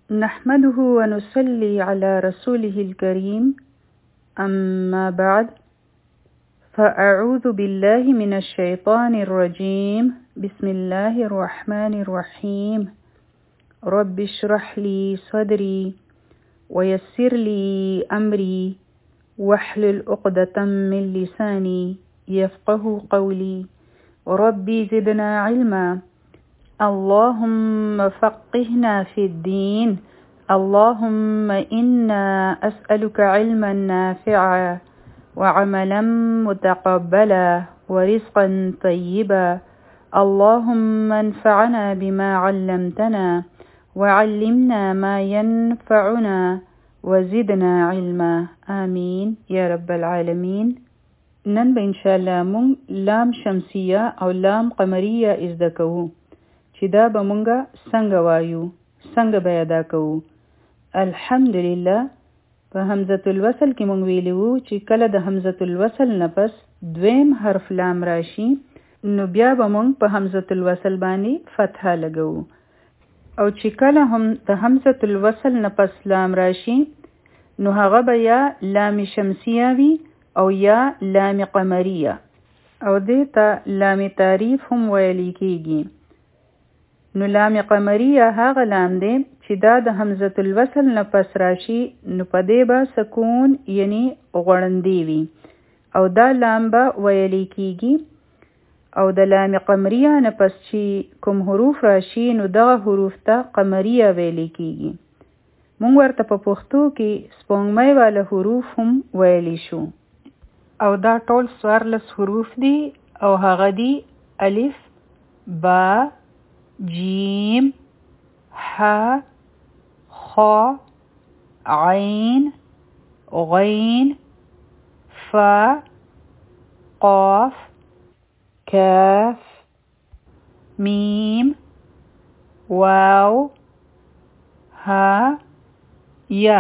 نحمده ونصلي على رسوله الكريم أما بعد فأعوذ بالله من الشيطان الرجيم بسم الله الرحمن الرحيم رب اشرح لي صدري ويسر لي أمري واحلل عقدة من لساني يفقه قولي ربي زدنا علما اللهم فقهنا في الدين اللهم إنا أسألك علما نافعا وعملا متقبلا ورزقا طيبا اللهم انفعنا بما علمتنا وعلمنا ما ينفعنا وزدنا علما آمين يا رب العالمين. نن به انشاءالله مونږ لام شمسیه او لام قمریه ازده کوو چې دا به مونږه څنګه وایو، څنګه به ادا کوو. الحمدلله په حمزة الوصل کې مونږ ویلي وو چې کله د حمزة الوصل نه پس دویم حرف لام راشي نو بیا به مونږ په حمزة الوصل باندې فتحه لګو، او چې کله هم د حمزة الوصل نه پس لام راشي نو هغه به یا لام شمسیه وي او یا لام قمریه، او دې ته لام تعریف هم ویل کېږي. نو لام قمریه هغه لام دی چې دا د حمزة الوصل نه پس راشي نو په دې به سکون یعنی غړندې وي او دا لام به ویل کېږي. او د لام قمریه نه پس چې کوم حروف راشي نو دغه حروف ته قمریه ویل کېږي. مونږ ورته په پښتو کې سپوږمۍ والا حروف هم ویلی شو، او دا ټول 14 حروف دي او هغه دي الف با جیم ح خ عین غین فا قاف کاف میم واو ها یا.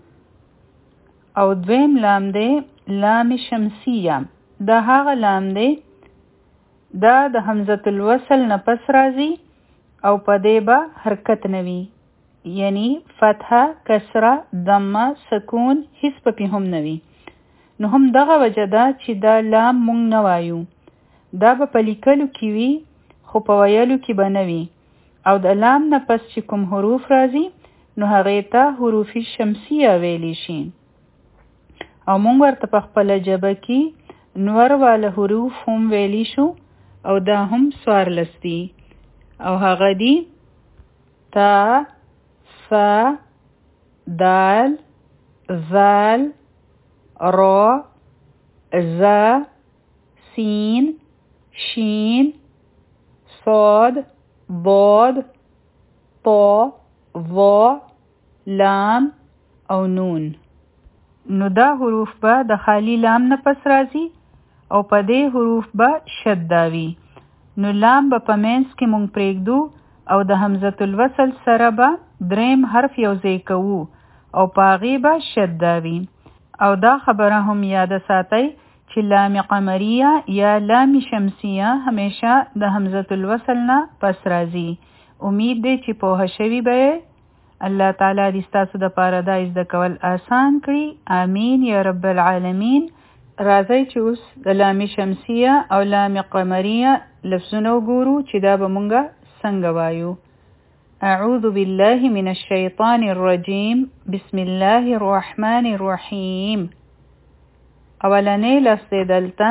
او دویم لام دی لام شمسیه، دا هغه لام دی دا د حمزة الوصل نه پس راځي او په دې به حرکت نوي، یعنی فتحه کسره ضمه سکون هیڅ پکې هم نوي. نو هم دغه وجه ده چې دا لام مونږ نه وایو، دا به په لیکلو کې وي خو په ویلو کې به نه وي. او د لام نه پس چې کوم حروف راځي نو هغې ته حروف شمسیه ویلی شي، او مونږ ورته په خپله ژبه کې نور والا حروف هم ویلی شو، او دا هم 14 دي، او هغه دي تا ثا دال ذال را ذا سین شین صاد ضاد طا ظا لام او نون. نو دا حروف به د خالی لام نه پس راځي او په دې حروف به شده وي. نو لام به په منځ کې مونږ پرېږدو او د حمزة الوصل سره به دریم حرف یوځای کوو او په هغې به شده وي. او دا خبره هم یاده ساتئ چې لام قمریه یا لام شمسیه همیشه د حمزة الوصل نه پس راځي. امید دی چې پوهه شوي به الله تعالی دې ستاسو دپاره دا زده کول آسان کړي. آمین یا رب العالمین. راځئ چې اوس د لام شمسیه او لام قمریه لفظونه وګورو چې دا به مونږه څنګه وایو. اعوذ بالله من الشیطان الرجیم بسم الله الرحمن الرحیم. اولنی لفظ دی دلته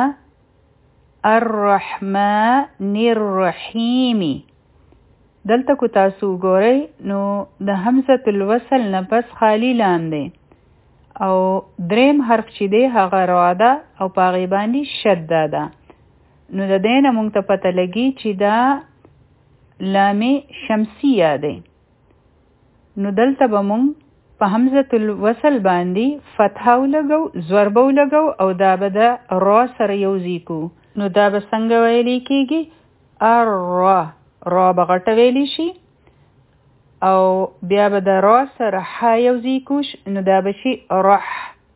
الرحمن الرحیم. دلته کو تاسو وګورئ نو د حمزة الوصل نه پس خالی لام دی او دریم حرف چې دی هغه را ده او په هغې باندې شده ده. نو د دې نه مونږ ته پته لګي چې دا لام شمسیه دی. نو دلته به مونږ په حمزة الوصل باندې فتحه ولګو، ضربه ولګو او دا به د را سره یوځای کړو. نو دا به څنګه ویلی کېږي؟ را را به غټه ویلی شي او بیا به د را سره ح یوځای کوش نو دا به شي رح.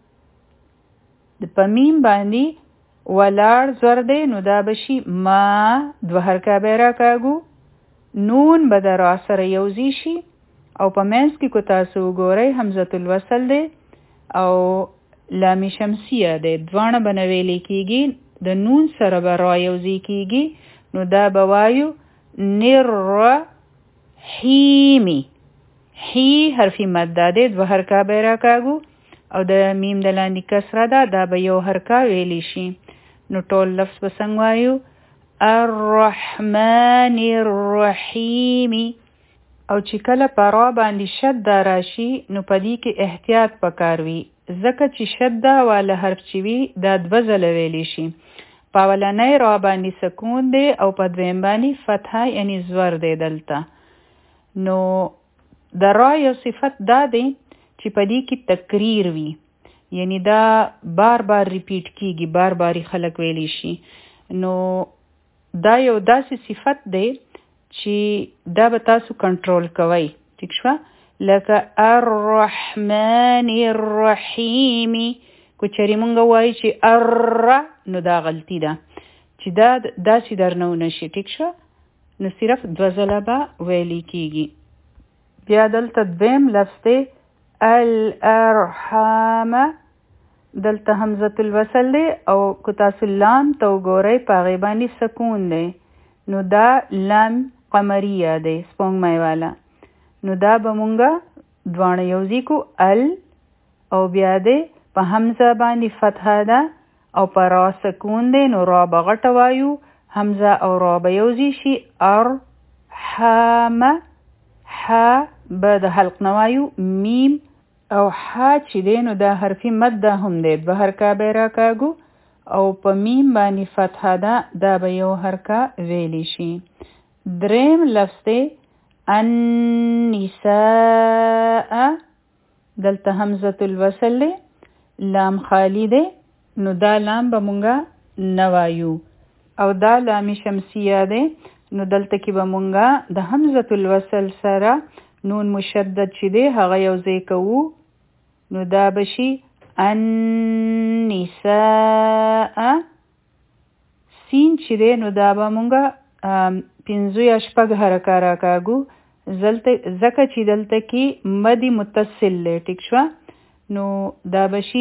د په میم باندې ولاړ زور دی نو دا به شي ما، دوه حرکه به راکاږو. نون به د را سره یوځای شي او په منځ کې کو تاسو وګورئ حمزه الوصل دی او لام شمسیه دی، دواړه به نه ویلې کېږي، د نون سره به را یوځای کېږي، نو دا به وایو نرحیمی. حی حرفی مد دی، دوه حرکه به راکاږو او د میم د لاندې کسره ده، دا به یو حرکه ویلی شي. نو ټول لفظ به څنګه وایو؟ الرحمن الرحیم. او چې کله په را باندې شد راشي نو په دې کې احتیاط پکار وي، ځکه چې شد والا حرف چې وي دا دوه ځله ویلی شي. په اولنۍ را باندې سکون دی او په دویم باندې فتحه یعنی زور دی دلته. نو د را یو صفت دا دی چې په دې کې تکریر وي، یعنی دا بار بار ریپیټ کیږي، بار باری خلق ویلی شي. نو دا یو داسې صفت دی چې دا به تاسو کنټرول کوئ، ٹھیک شوه؟ لکه الرحمن الرحیم. کو چېرې مونږ وایو چې نو دا غلطي ده، چې دا داسې درنه ونه شي، ټیک شوه؟ نو صرف دوه ځله به ویلی کیږي. بیا دلته دویم لفظ دی الارحام، دلته حمزه الوصل دی او کو تاسو لام ته وګورئ په هغې باندې سکون دی، نو دا لام قمریه دی، سپوږمۍ والا. نو دا به مونږه دواړه یوځای کو ال، او بیا دی په حمزه باندې فتحه ده او په را سکون دی، نو را به غټه وایو، حمزه او را به یوځای شي ارحام. ح به د حلق نه وایو، میم او ح چې دی نو دا حرفي مد ده هم دی، دوه حرکه به راکاږو او په میم باندې فتحه ده، دا به یو حرکه ویلی شي. دریم لفظ دی النساء، دلته حمزه الوصل دی، لام خالی دی، نو دا لام به مونږه نه وایو او دا لام شمسیه دی، نو دلته کې به مونږه د حمزه الوصل سره نون مشدد چې دی هغه یو ځای کوو، نو دا به شي النساء. سین چې دی نو دا به مونږه پنځه یا شپږ حرکه راکاږو، ځکه چې دلته کې مدی متصل دی، ټیک شوه؟ نو دا به شي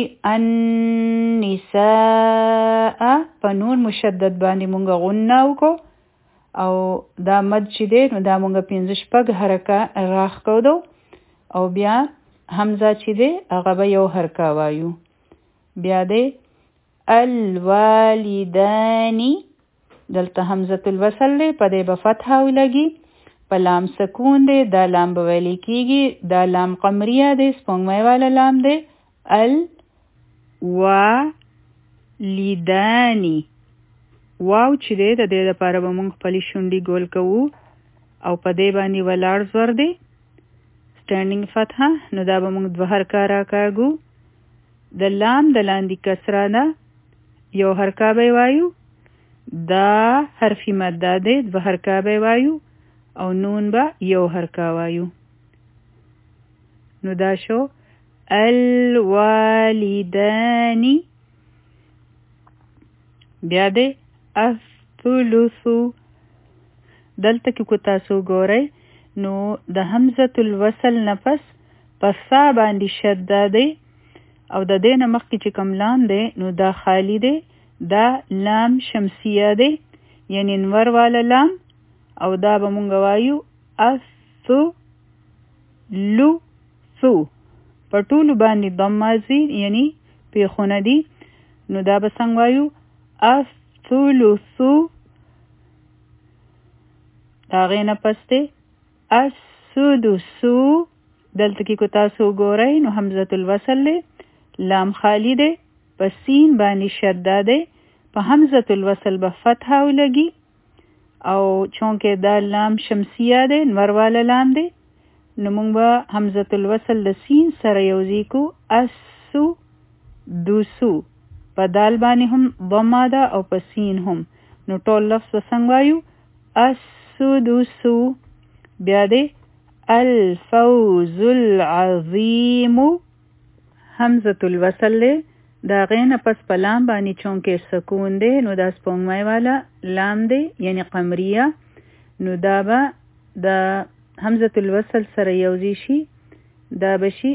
النساء، په نون مشدد باندې مونږه غنه وکړو او دا مد چې دی نو دا مونږه پنځه شپږ حرکه راښکودو او بیا حمزه چې دی هغه به یو حرکه وایو. بیا دی الوالدانی، دلته حمزه الوصل دی، په دې به فتحه ولګي، په لام سکون دی، دا لام به ویلی کیږي، دا لام قمریه دی، سپوږمۍ والا لام دی. الوالدانی، واو چې دی د دې لپاره به مونږ خپلې شونډې ګول کوو او په دې باندې ولاړ زور دی سټینډینګ فتحه، نو دا به مونږ دوه حرکه راکاږو. د لام د لاندې کسره ده، یو حرکه به وایو، دا حرفي مده دی، دوه حرکه به وایو او نون به یو حرکه وایو. نو دا شو الوالدانی. بیا دی الثلثو، دلته کې کو تاسو ګورئ نو د حمزه الوصل نفس په ثا باندې شده دی او د دې نه مخکې چې کوم لام دی نو دا خالی دی، دا لام شمسیه دی یعنی نور والا لام، او دا به مونږ وایو الثلثو، په ټولو باندې ضمه یعنی پیښونه دي، نو دا به څنګه وایو الثلثو. دا غې نه پس دی السدسو، دلته کې کو تاسو ګورئ نو حمزه الوصل دی، لام خالی دی، په سین باندې شده دی، په حمزه الوصل به فتحه ولګي او چونکه دا لام شمسیه دی، نور والا لام دی، نو مونږ به حمزه الوصل د سین سره یوځای کو السدسو، په دال باندې هم ضمه ده او په سین هم، نو ټول لفظ څنګه وایو السدسو. بیا دی الفوز العظیم، حمزه الوصل دی، دا غینه پس په لام باندې چونکه سکون دی نو دا سپوږمۍ والا لام دی یعنی قمریه، نو دا به د حمزه الوصل سره یوځي شي دا بشي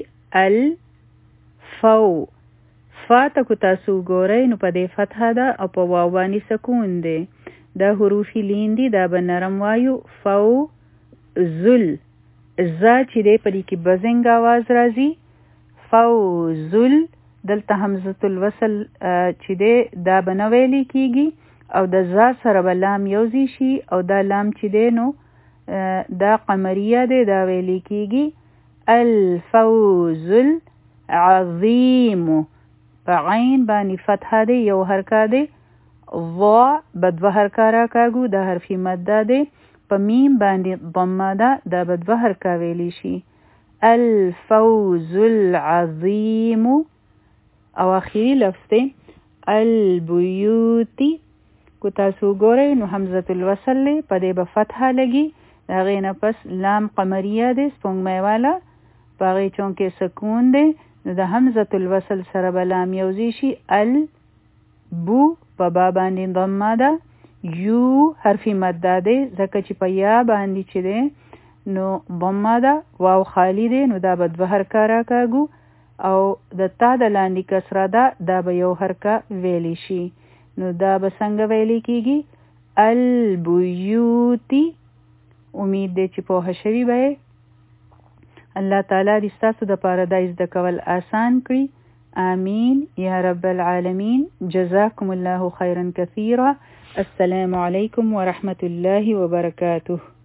الفو. فا ته کو تاسو ګورئ نو په دې فتحه ده او په واو باندې سکون دی. دا حروف لین دي دا به نرم وایو. فو زل زا چې دی په دې کې بزنګ آواز راځي. فوزل دلته حمزه الوصل چې دی دا به نه ویلې کېږي او د زا سره به لام یوځي شي او دا لام چې دی نو دا قمریه دی دا ویلې کېږي الفوز العظیم. په عین باندې فتحه دی یو حرکه دی. ضا به دوه حرکه راکاږو دا حرفي مده دی. په میم باندې ضمه ده دا به دوه حرکه ویلی شي. الفوز العظیم. او اخیری لفظ دی البیوتی. کو تاسو ګورئ نو حمزه الوصل لی په دې به فتحه لګي. د هغې نه پس لام قمریه دی سپوږمۍ والا په هغې چونکې سکون دی نو د حمزه الوصل سره به لام یوځي شي. البو په با باندې ضمه ده. یو حرفي مده دی ځکه چې په یا باندې چې دی نو ضمه ده. واو خالی دی نو دا به دوه حرکه راکاږو او د تا د لاندې کسره ده دا به یو حرکه ویلی شي. نو دا به څنګه ویلی کېږي البیوتی. امید دی چې پوهه شوي به یې. الله تعالی دې ستاسو دپاره دا زده کول آسان کړي. آمین یا رب العالمین. جزاکم الله خیرا کثیرا. السلام علیکم ورحمة الله وبرکاته.